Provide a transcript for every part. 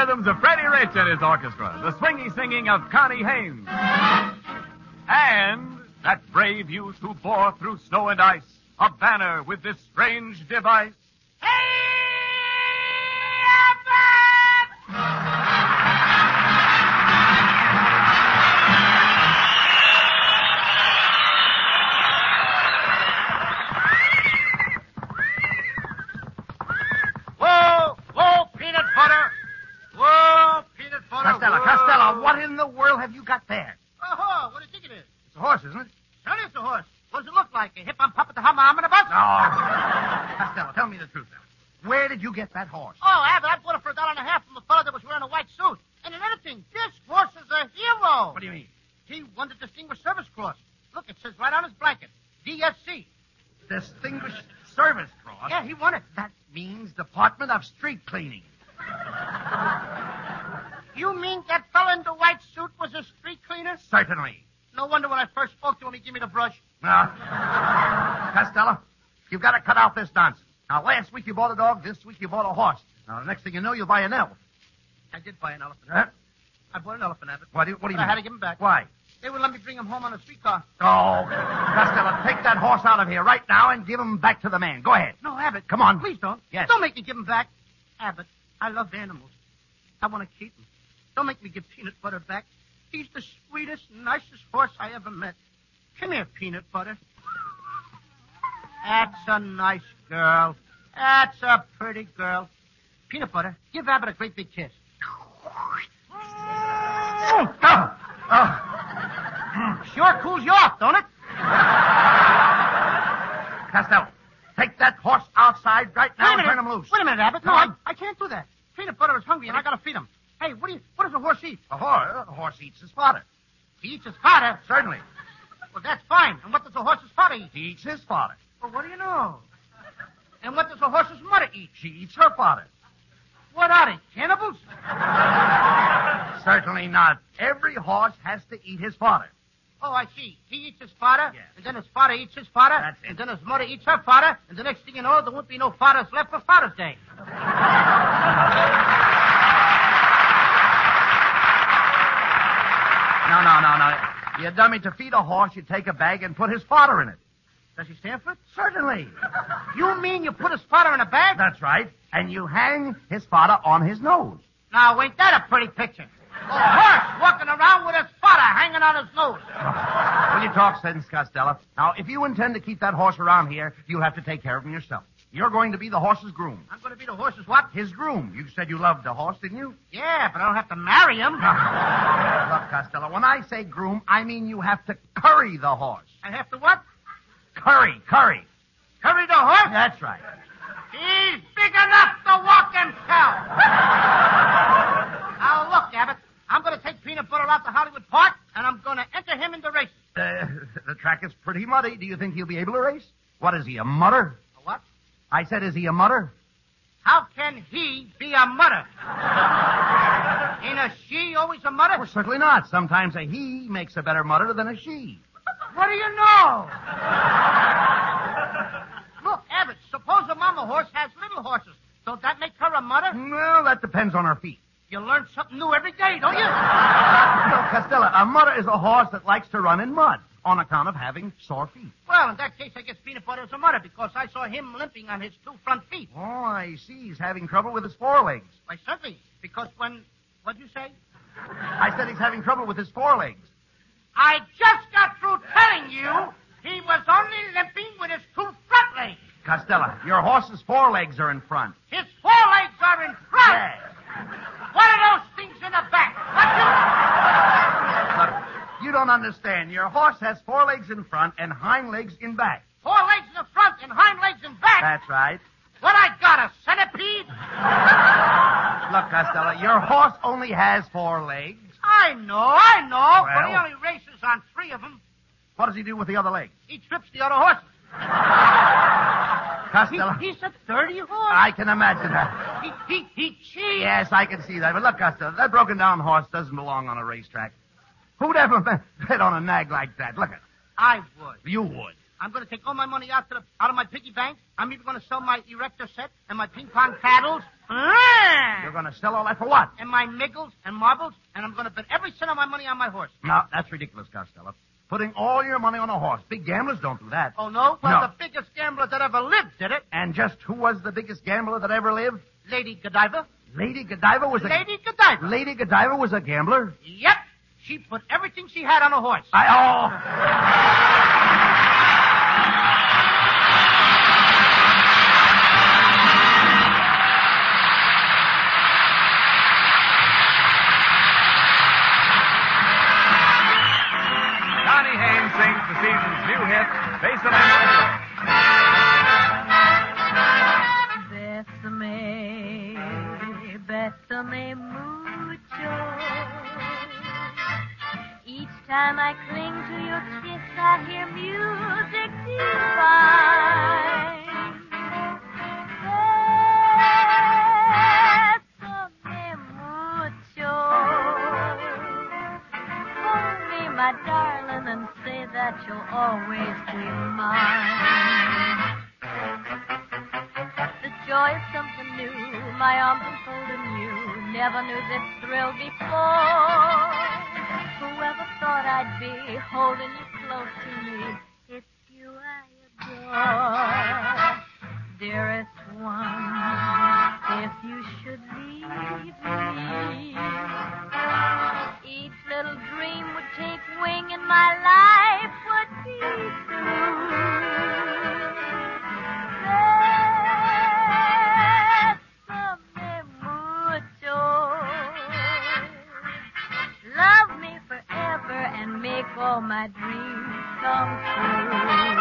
rhythms of Freddie Rich and his orchestra, the swingy singing of Connie Haynes. And that brave youth who bore through snow and ice a banner with this strange device. Costello, what in the world have you got there? Oh, what do you think it is? It's a horse, isn't it? Sure is a horse. What does it look like? A hip-on-puppet, the hummer-omnibus? No. Costello, tell me the truth now. Where did you get that horse? Oh, Abbott, I bought it for $1.50 from the fellow that was wearing a white suit. And another thing, this horse is a hero. What do you mean? He won the Distinguished Service Cross. Look, it says right on his blanket, DSC. Distinguished Service Cross? Yeah, he won it. That means Department of Street Cleaning. You mean that fella in the white suit was a street cleaner? Certainly. No wonder when I first spoke to him, he gave me the brush. Now, Costello, you've got to cut out this nonsense. Now, last week you bought a dog, this week you bought a horse. Now, the next thing you know, you'll buy an elf. I did buy an elephant. Huh? I bought an elephant, Abbott. What do you mean? I had to give him back. Why? They wouldn't let me bring him home on a streetcar. Oh, Costello, take that horse out of here right now and give him back to the man. Go ahead. No, Abbott. Come on. Please don't. Yes. Don't make me give him back. Abbott, I love animals. I want to keep him. Don't make me give Peanut Butter back. He's the sweetest, nicest horse I ever met. Come here, Peanut Butter. That's a nice girl. That's a pretty girl. Peanut Butter, give Abbott a great big kiss. Sure cools you off, don't it? Costello, take that horse outside right now and turn him loose. Wait a minute, Abbott. No, Come on. I can't do that. Peanut Butter is hungry, and I got to feed him. Hey, what does a horse eat? A horse eats his fodder. He eats his fodder. Certainly. Well, that's fine. And what does a horse's fodder eat? He eats his fodder. Well, what do you know? And what does a horse's mother eat? She eats her fodder. What are they, cannibals? Certainly not. Every horse has to eat his fodder. Oh, I see. He eats his fodder, Yes. and then his father eats his fodder, That's it. and then his mother eats her fodder, and the next thing you know, there won't be no fathers left for Father's Day. No. You dummy, to feed a horse, you take a bag and put his fodder in it. Does he stand for it? Certainly. You mean you put his fodder in a bag? That's right. And you hang his fodder on his nose. Now, ain't that a pretty picture? A horse walking around with his fodder hanging on his nose. Will you talk sense, Costello? Now, if you intend to keep that horse around here, you'll have to take care of him yourself. You're going to be the horse's groom. I'm going to be the horse's what? His groom. You said you loved the horse, didn't you? Yeah, but I don't have to marry him. Look, Costello, when I say groom, I mean you have to curry the horse. I have to what? Curry. Curry the horse? That's right. He's big enough to walk himself. Now, look, Abbott. I'm going to take Peanut Butter out to Hollywood Park, and I'm going to enter him into races. The track is pretty muddy. Do you think he'll be able to race? What is he, a mutter? A what? I said, is he a mutter? How can he be a mutter? Ain't a she always a mutter? Well, certainly not. Sometimes a he makes a better mutter than a she. What do you know? Look, Abbott, suppose a mama horse has little horses. Don't that make her a mutter? Well, that depends on her feet. You learn something new every day, don't you? No, Costello, a mutter is a horse that likes to run in mud on account of having sore feet. Well, in that case, I guess Peanut Butter is a mutter because I saw him limping on his two front feet. Oh, I see. He's having trouble with his forelegs. Why, certainly, because what'd you say? I said he's having trouble with his forelegs. I just got through telling you he was only limping with his two front legs. Costello, your horse's forelegs are in front. His forelegs are in front. Yes. What are those things in the back? Look, you don't understand. Your horse has forelegs in front and hind legs in back. Forelegs in the front and hind legs in back? That's right. What I got, a centipede? Look, Costello, your horse only has 4 legs. I know, but he Well? only races on 3 of them. What does he do with the other legs? He trips the other horses. Costello, He's a 30 horse. I can imagine that. He cheats. Yes, I can see that. But look, Costello, that broken-down horse doesn't belong on a racetrack. Who'd ever bet on a nag like that? Look at I would. You would. I'm going to take all my money out of my piggy bank. I'm even going to sell my erector set and my ping pong paddles. You're going to sell all that for what? And my nickels and marbles, and I'm going to bet every cent of my money on my horse. No, that's ridiculous, Costello. Putting all your money on a horse. Big gamblers don't do that. Oh, no? Well, No. the biggest gambler that ever lived did it. And just who was the biggest gambler that ever lived? Lady Godiva. Lady Godiva was a... Lady Godiva. Lady Godiva was a gambler? Yep. She put everything she had on a horse. Johnny Haynes sings the season's new hit, Bésame. Bésame mucho. Each time I cling to your kiss, I hear music divine. Bésame mucho. Hold me, my darling, and say that you'll always be mine. The joy is something new. My arms enfolding you. Never knew this thrill before. Whoever thought I'd be holding you close to me? It's you I adore. Dearest one, if you should leave me, each little dream would take wing and my life would be through. Love me forever and make all my dreams come true.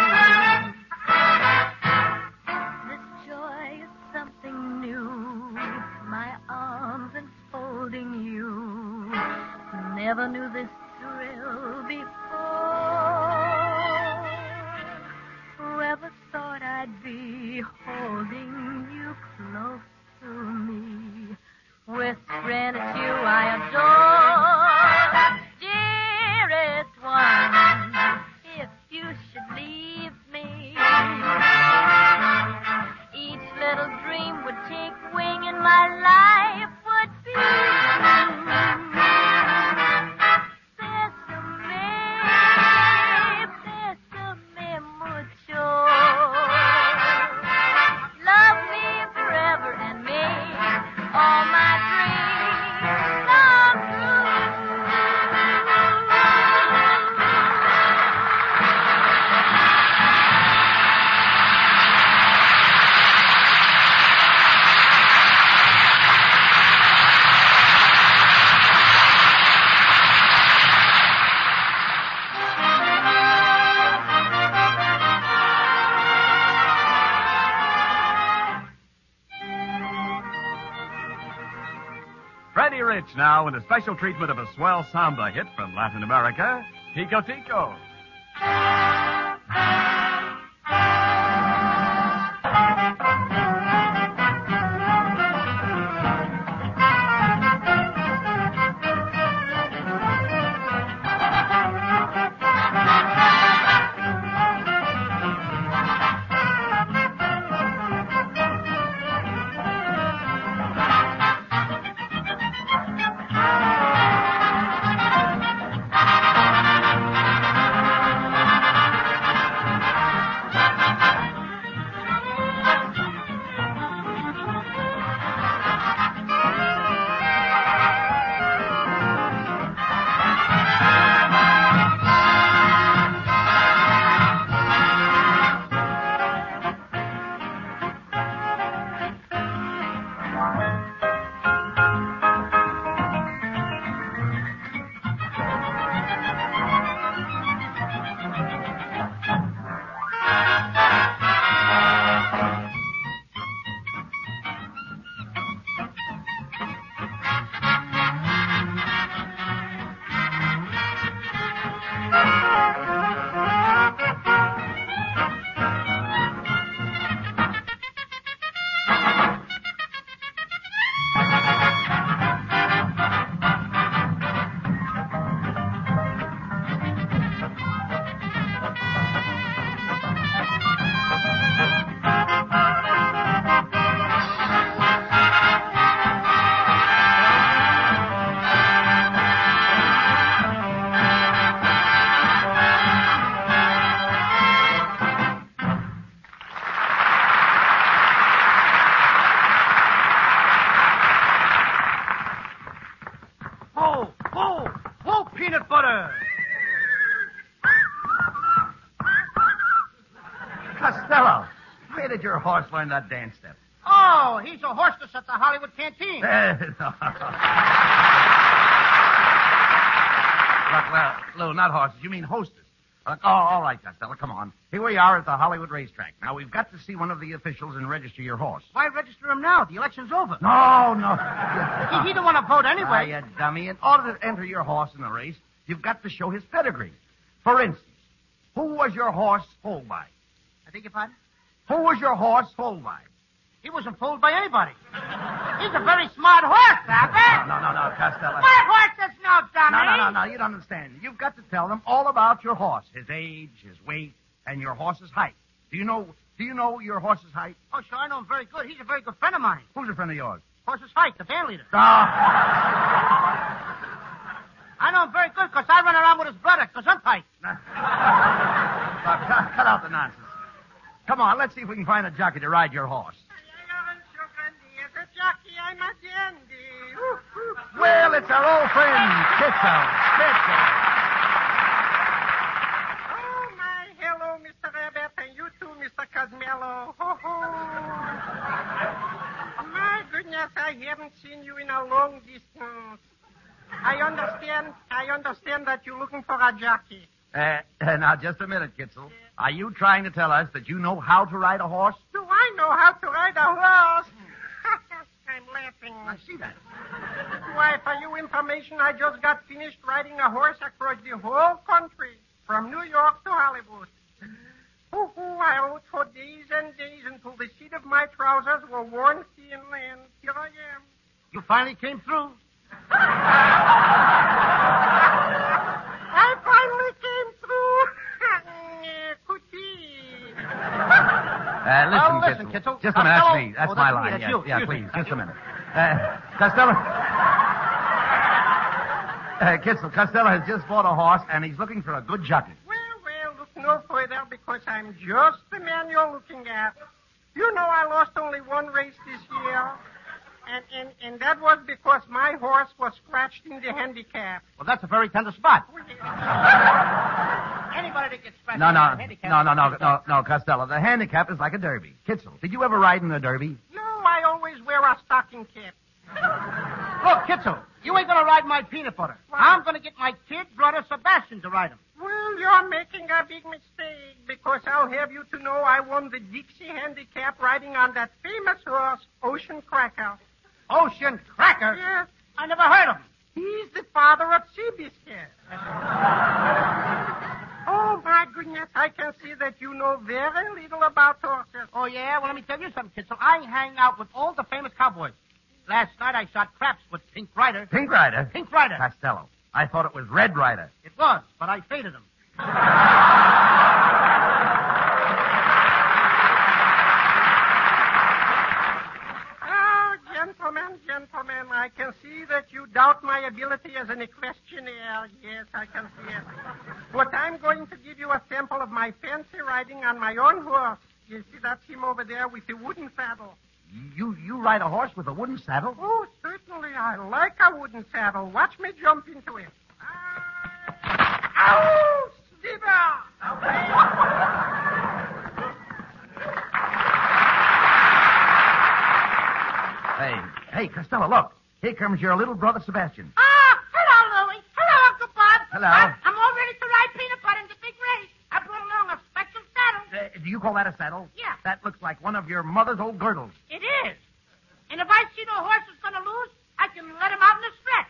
This joy is something new. My arms enfolding you. Never knew this thrill before. Whoever thought I'd be holding you close to me, whispering it's you I adore. Dearest one, if you should leave me, each little dream would take wing and my life would be Bésame mucho. Love me forever and make all my dreams come true. Freddie Rich now in a special treatment of a swell samba hit from Latin America, Tico Tico. did your horse learn that dance step? Oh, he's a hostess at the Hollywood Canteen. Look, Lou, not horses. You mean hostess. All right, Costello, come on. Here we are at the Hollywood racetrack. Now, we've got to see one of the officials and register your horse. Why register him now? The election's over. No. He don't want to vote anyway. You dummy. In order to enter your horse in the race, you've got to show his pedigree. For instance, who was your horse foaled by? I beg your pardon? Who was your horse foaled by? He wasn't fooled by anybody. He's a very smart horse, Abbott. No, Costello. My horse is no dummy. No, you don't understand. You've got to tell them all about your horse, his age, his weight, and your horse's height. Do you know your horse's height? Oh, sure, I know him very good. He's a very good friend of mine. Who's a friend of yours? Horse's height, the band leader. Oh. I know him very good because I run around with his brother, Gesundheit. Cut out the nonsense. Come on, let's see if we can find a jockey to ride your horse. Well, it's our old friend, Kitzel. Oh, my hello, Mr. Abbott, and you too, Mr. Cosmello. Ho, ho. My goodness, I haven't seen you in a long distance. I understand that you're looking for a jockey. Now, just a minute, Kitzel. Are you trying to tell us that you know how to ride a horse? Do I know how to ride a horse? I'm laughing. I see that. Why, for your information, I just got finished riding a horse across the whole country, from New York to Hollywood. I rode for days and days until the seat of my trousers were worn thin, and here I am. You finally came through. I finally came through. Could be. Listen, Kitzel. Just a minute. That's me. That's Oh, my that's me. line. That's you. Yeah, Excuse please. me. Just a minute. Costello. Costello has just bought a horse, and he's looking for a good jockey. Well, look no further because I'm just the man you're looking at. You know I lost only one race this year, and that was because my horse was scratched in the handicap. Well, that's a very tender spot. Anybody that gets scratched in the handicap... No, Costello. The handicap is like a derby. Kitzel, did you ever ride in a derby? No, I always wear a stocking cap. Look, Kitzel, you ain't going to ride my peanut butter. Why? I'm going to get my kid brother Sebastian to ride him. Well, you're making a big mistake because I'll have you to know I won the Dixie Handicap riding on that famous horse, Ocean Cracker. Ocean Cracker? Yes. I never heard of him. He's the father of Seabiscuit. Oh, my goodness, I can see that you know very little about horses. Oh, yeah? Well, let me tell you something, Kitzel. I hang out with all the famous cowboys. Last night I shot craps with Pink Rider. Pink Rider? Pink Rider. Costello, I thought it was Red Rider. It was, but I faded him. Oh, gentlemen, I can see that you doubt my ability as an equestrianer. Yes, I can see it. But I'm going to give you a sample of my fancy riding on my own horse. You see, that's him over there with the wooden saddle. You ride a horse with a wooden saddle? Oh, certainly. I like a wooden saddle. Watch me jump into it. Ow! Stever! Hey, Costello, look. Here comes your little brother Sebastian. Hello, Louie. Hello, Uncle Bob. Hello. I'm all ready to ride peanut butter in the big race. I brought along a special saddle. Do you call that a saddle? Yeah. That looks like one of your mother's old girdles. It is. And if I see no horse is going to lose, I can let him out in the stretch.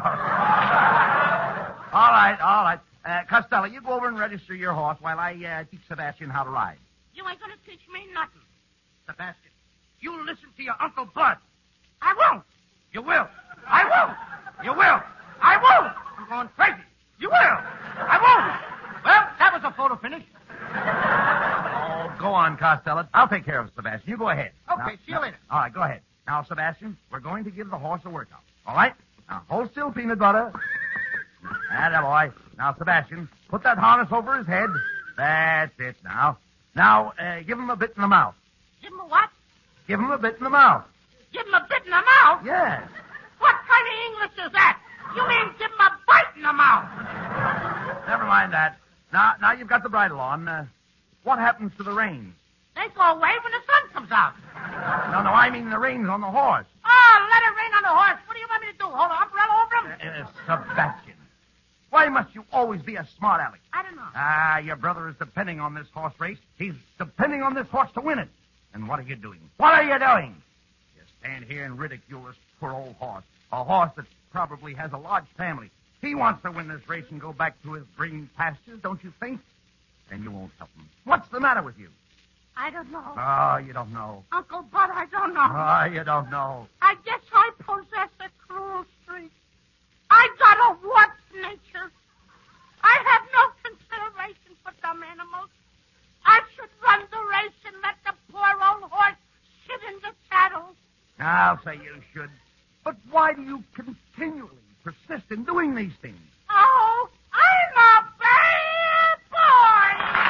All right. Costello, you go over and register your horse while I teach Sebastian how to ride. You ain't going to teach me nothing. Sebastian, you listen to your Uncle Bud. I won't. You will. I won't. You will. I won't. I'm going crazy. You will. I won't. Well, that was a photo finish. Oh, go on, Costello. I'll take care of Sebastian. You go ahead. Okay, see you later. All right, go ahead. Now, Sebastian, we're going to give the horse a workout. All right? Now, hold still, peanut butter. Atta boy. Now, Sebastian, put that harness over his head. That's it now. Now, give him a bit in the mouth. Give him a what? Give him a bit in the mouth. Give him a bit in the mouth? Yes. What kind of English is that? You mean give him a bite in the mouth? Never mind that. Now you've got the bridle on. What happens to the reins? They go away when the sun comes out. No, I mean the reins on the horse. Oh, let it rain on the horse. What do you want me to do? Hold an umbrella over him? Sebastian, why must you always be a smart aleck? I don't know. Your brother is depending on this horse race. He's depending on this horse to win it. And what are you doing? What are you doing? You stand here and ridicule this poor old horse. A horse that probably has a large family. He wants to win this race and go back to his green pastures, don't you think? And you won't help him. What's the matter with you? I don't know. Oh, you don't know. Uncle Bud, I don't know. Oh, you don't know. I guess I possess a cruel streak. I got a warped nature. I have no consideration for dumb animals. I should run the race and let the poor old horse sit in the saddle. I'll say you should. But why do you continually persist in doing these things? Oh, I'm a bad boy.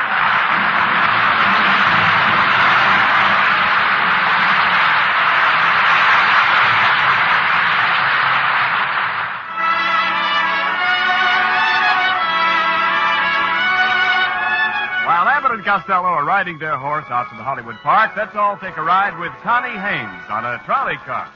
While Abbott and Costello are riding their horse out to the Hollywood Park, let's all take a ride with Connie Haynes on a trolley car.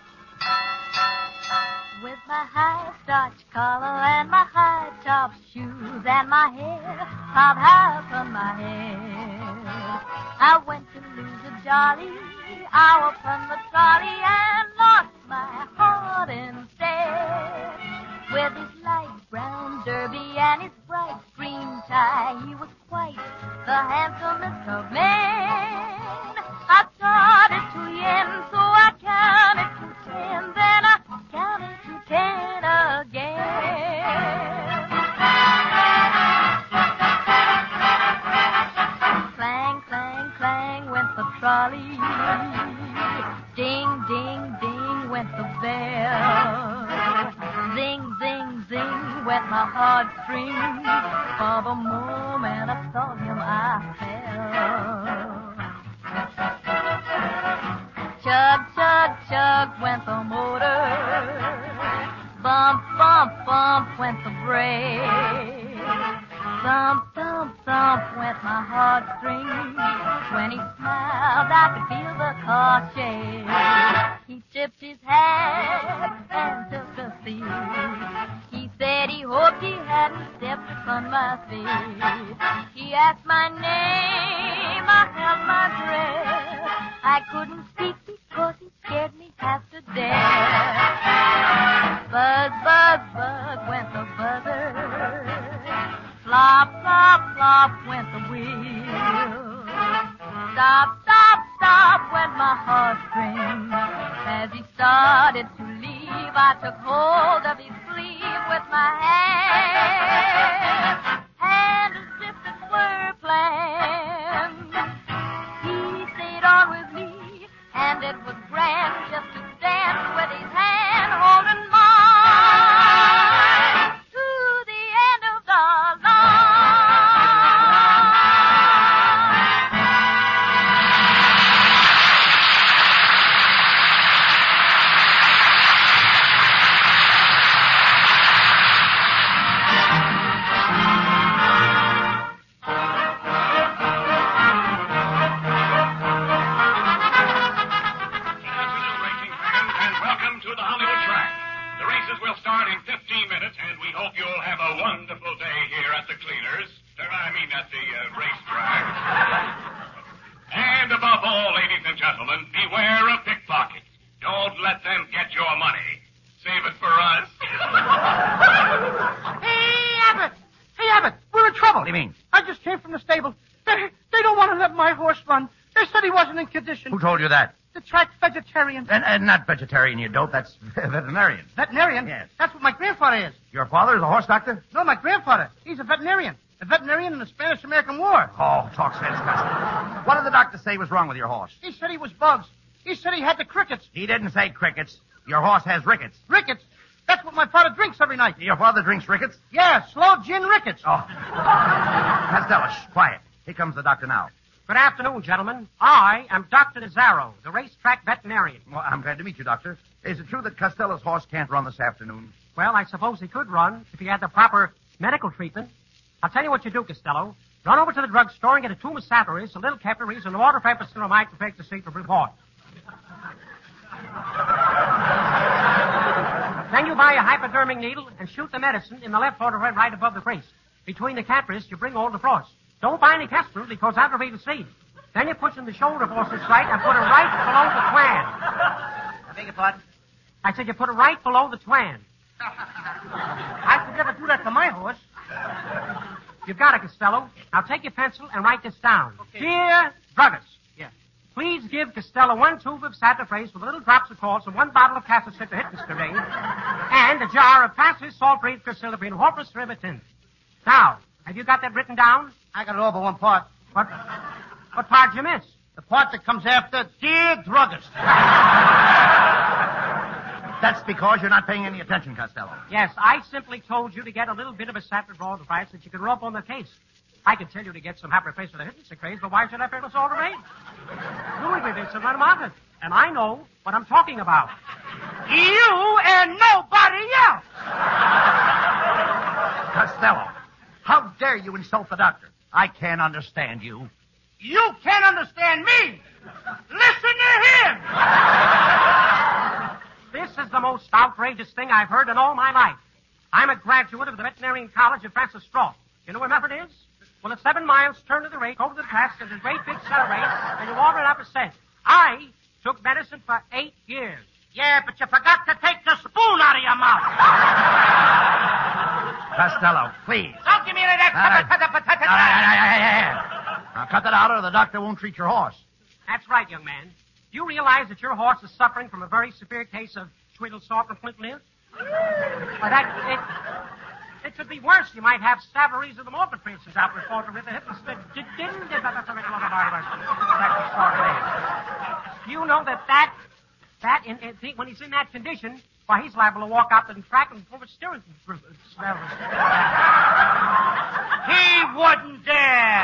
With my high starch collar and my high top shoes and my hair piled high upon my head, I went to lose a jolly hour from the trolley and lost my heart instead. With his light brown derby and his bright green tie, he was quite the handsomest of men. I started to yen, so I counted to 10, then I counted to 10 again. Clang, clang, clang went the trolley. Ding, ding, ding went the bell. Zing, zing, zing went my heartstrings. For the moment I saw him, I fell. Chug, chug, chug went the motor. Bump, bump, bump went the brake. Thump, thump, thump went my heartstrings. When he smiled, I could feel the car shake. He tipped his hat and took a seat. He said he hoped he hadn't stepped upon my feet. He asked my name, I held my breath. I couldn't speak because he scared me half to death. Buzz, buzz, buzz went the buzzer. Flop, flop, flop went the wheel. Stop, stop, stop went my heartstrings. As he started to leave, I took hold of his sleeve with my hand. And as if it were planned, he stayed on with me, and it was grand just to stand with his hand holding mine to the end of the line. Start in 15 minutes, and we hope you'll have a wonderful day here at the cleaners. At the racetrack. And above all, ladies and gentlemen, beware of pickpockets. Don't let them get your money. Save it for us. Hey, Abbott, we're in trouble. What do you mean? I just came from the stable. They don't want to let my horse run. They said he wasn't in condition. Who told you that? The track vegetarian. And not vegetarian, you dope. That's veterinarian. Veterinarian? Yes. That's what my grandfather is. Your father is a horse doctor? No, my grandfather. He's a veterinarian. A veterinarian in the Spanish-American War. Oh, talk sense, Costello. What did the doctor say was wrong with your horse? He said he was bugs. He said he had the crickets. He didn't say crickets. Your horse has rickets. Rickets? That's what my father drinks every night. Your father drinks rickets? Yeah, slow gin rickets. Oh. Costello, shh, quiet. Here comes the doctor now. Good afternoon, gentlemen. I am Dr. Nazaro, the racetrack veterinarian. Well, I'm glad to meet you, doctor. Is it true that Costello's horse can't run this afternoon? Well, I suppose he could run if he had the proper medical treatment. I'll tell you what you do, Costello. Run over to the drugstore and get a tube of Saparis, a little capillaries, and water peppercinomide to fix the secret report. Then you buy a hypodermic needle and shoot the medicine in the left vertebrae right above the crease. Between the capillaries, you bring all the frost. Don't buy any capsules because that'll be the seed. Then you push in the shoulder forceps right and put it right below the twan. I beg your pardon? I said you put it right below the twan. I could never do that to my horse. You've got it, Costello. Now take your pencil and write this down. Okay. Dear druggist. Yeah. Please give Costello 1 tube of Saturphrase with little drops of salts and 1 bottle of Cassacitrahydrosterine and a jar of Passes Sulfate Crystalline Horpus Ribitin. Now, have you got that written down? I got it all but one part. What part did you miss? The part that comes after Dear Druggist. That's because you're not paying any attention, Costello. Yes, I simply told you to get a little bit of a Saturphrase device that you could rub on the case. I could tell you to get some Hyperface for the Hypnosicrase, but why should I pay the Sulfate? Louis did some market, and I know what I'm talking about. You and nobody else. Costello, how dare you insult the doctor? I can't understand you. You can't understand me. Listen to him. This is the most outrageous thing I've heard in all my life. I'm a graduate of the Veterinarian College of Francis Strauss. You know where Medford is? Well, it's 7 miles, turn to the right, over to the pass, there's a great big cellar race, and you water it up a cent. I took medicine for 8 years. Yeah, but you forgot to take the spoon out of your mouth. Costello, please. Don't give me any of that. Now, cut that out or the doctor won't treat your horse. That's right, young man. Do you realize that your horse is suffering from a very severe case of Schwindel salt and flint liver? Well, it could be worse. You might have Savaries of the morphin princes out with the hypnosis. You know that when he's in that condition, why, he's liable to walk out and track and pull the steering smell. He wouldn't dare.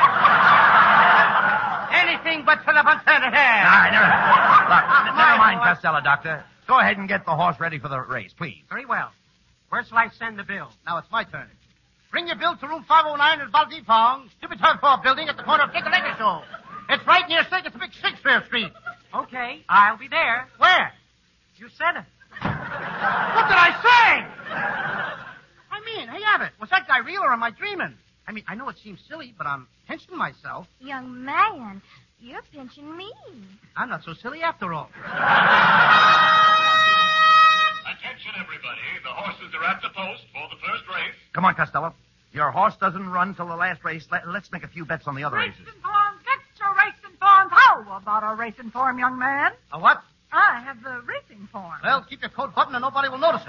Anything but to the Montana hair. Look, never mind, Costello, doctor. Go ahead and get the horse ready for the race, please. Very well. Where shall I send the bill? Now it's my turn. Bring your bill to room 509 at Valdepong, Stupid Turf 4 building at the corner of Tickle Show. It's right near Big Shakespeare Street. Okay, I'll be there. Where? You said it. What did I say? Hey, Abbott, was that guy real or am I dreaming? I know it seems silly, but I'm pinching myself. Young man, you're pinching me. I'm not so silly after all. Attention, everybody. The horses are at the post for the first race. Come on, Costello. Your horse doesn't run till the last race. Let's make a few bets on the other races. Racing form, get your racing forms. How about a racing form, young man? A what? I have the racing form. Well, keep your coat buttoned and nobody will notice it.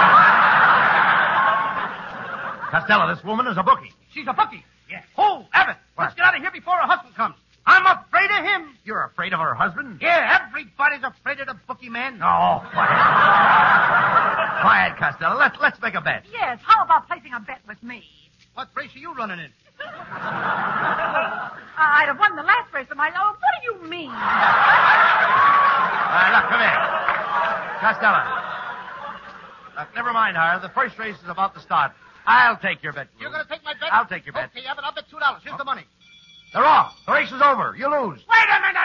Costello, this woman is a bookie. She's a bookie. Yeah. Oh, Abbott, What? let's get out of here before her husband comes. I'm afraid of him. You're afraid of her husband? Yeah, everybody's afraid of the bookie man. Oh, quiet. Quiet, Costello. Let's make a bet. Yes, how about placing a bet with me? What race are you running in? I'd have won the last race of my... Oh, what do you mean? Look, come here. Costello. Look, never mind her. The first race is about to start. I'll take your bet. You're going to take my bet? I'll take your bet. Okay, Abbott, I'll bet $2. Here's the money. They're off. The race is over. You lose. Wait a minute!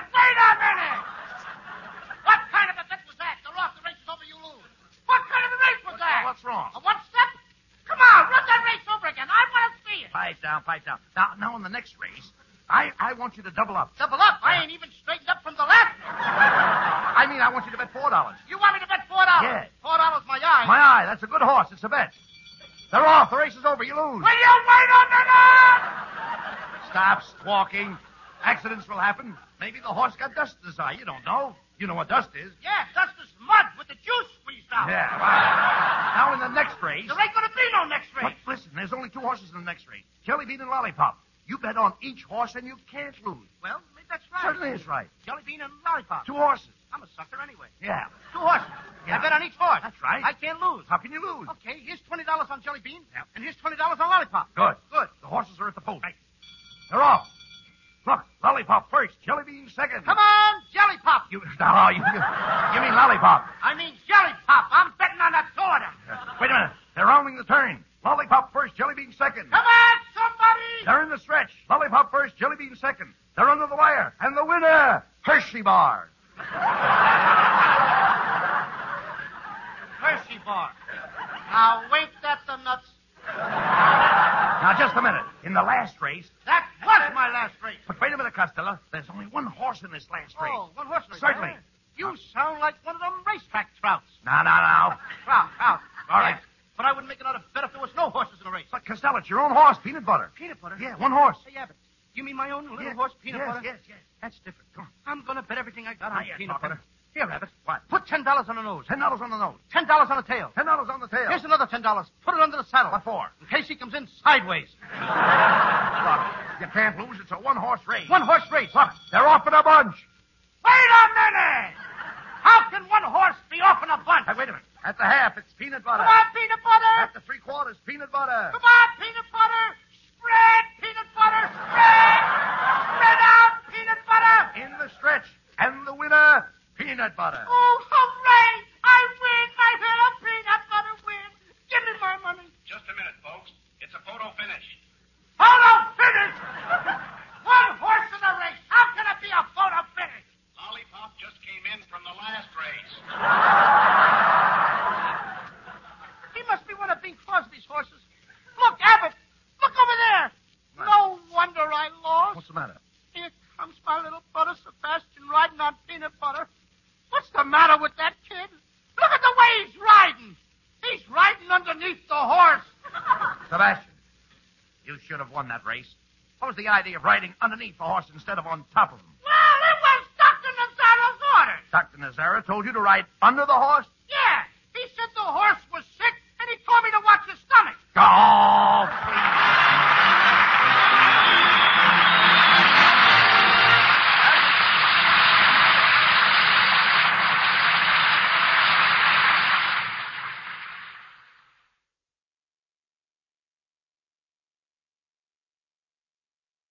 What kind of a bet was that? They're off, the race is over, you lose. What kind of a race was that? What's wrong? A one-step? Come on, run that race over again. I want to see it. Pipe down. Now in the next race, I want you to double up. Double up? I ain't even straightened up from the left. I want you to bet $4. You want me to bet $4? Yeah. $4 my eye. My eye, that's a good horse. It's a bet. They're off. The race is over. You lose. Will you wait a minute? Stop squawking. Accidents will happen. Maybe the horse got dust in his eye. You don't know. You know what dust is. Yeah, dust is mud with the juice squeezed out. Yeah. Right. Now in the next race. There ain't going to be no next race. But listen, there's only 2 horses in the next race. Jelly Bean and Lollipop. You bet on each horse and you can't lose. Well, maybe that's right. Certainly is right. Jelly Bean and Lollipop. 2 horses. I'm a sucker anyway. Yeah. 2 horses. Yeah. I bet on each horse. That's right. I can't lose. How can you lose? Okay, here's $20 on Jelly Bean, and here's $20 on Lollipop. Good. Good. The horses are at the post. Right. They're off. Look, Lollipop first, Jelly Bean second. Come on, Jelly Pop. You mean Lollipop. I mean Jelly Pop. I'm betting on that order. Wait a minute. They're rounding the turn. Lollipop first, Jelly Bean second. Come on, somebody. They're in the stretch. Lollipop Hershey bars. Hershey bar. Now, wait that the nuts. Now, just a minute. In the last race... That was my last race. But wait a minute, Costello. There's only one horse in this last race. Oh, one horse race. Certainly. Huh? You sound like one of them racetrack trouts. Now. Trout. All right. Yes. But I wouldn't make another bet if there was no horses in the race. But, Costello, it's your own horse, Peanut Butter. Peanut butter? Yeah, one horse. Hey, Abbott, you mean my own little Yes, horse, Peanut yes, Butter? Yes. That's different. Come on. I'm going to bet everything I got Now on you're Peanut talking. Butter. Here, Abbott. What? Put $10 on the nose. $10 on the nose. $10 on the tail. $10 on the tail. Here's another $10. Put it under the saddle. What for? In case he comes in sideways. Look, you can't lose. It's a one-horse race. One horse race. Look, they're off in a bunch. Wait a minute! How can one horse be off in a bunch? Hey, wait a minute. At the half, it's Peanut Butter. Come on, Peanut Butter! At the three-quarters, Peanut Butter. Come on, Peanut Butter! Spread, Peanut Butter, spread! Spread out, Peanut Butter! In the stretch. And the winner, Peanut Butter. Oh, hooray! I win! I had a peanut butter win! Give me my money. Just a minute, folks. It's a photo finish. Photo finish! One horse in the race. How can it be a photo finish? Lollipop just came in from the last race. He must be one of Bing Crosby's horses. Look, Abbott! Look over there! What? No wonder I lost. What's the matter? Here comes my little brother Sebastian riding on Peanut Butter. What's the matter with that kid? Look at the way he's riding. He's riding underneath the horse. Sebastian, you should have won that race. What was the idea of riding underneath the horse instead of on top of him? Well, it was Dr. Nazaro's orders. Dr. Nazara told you to ride under the horse?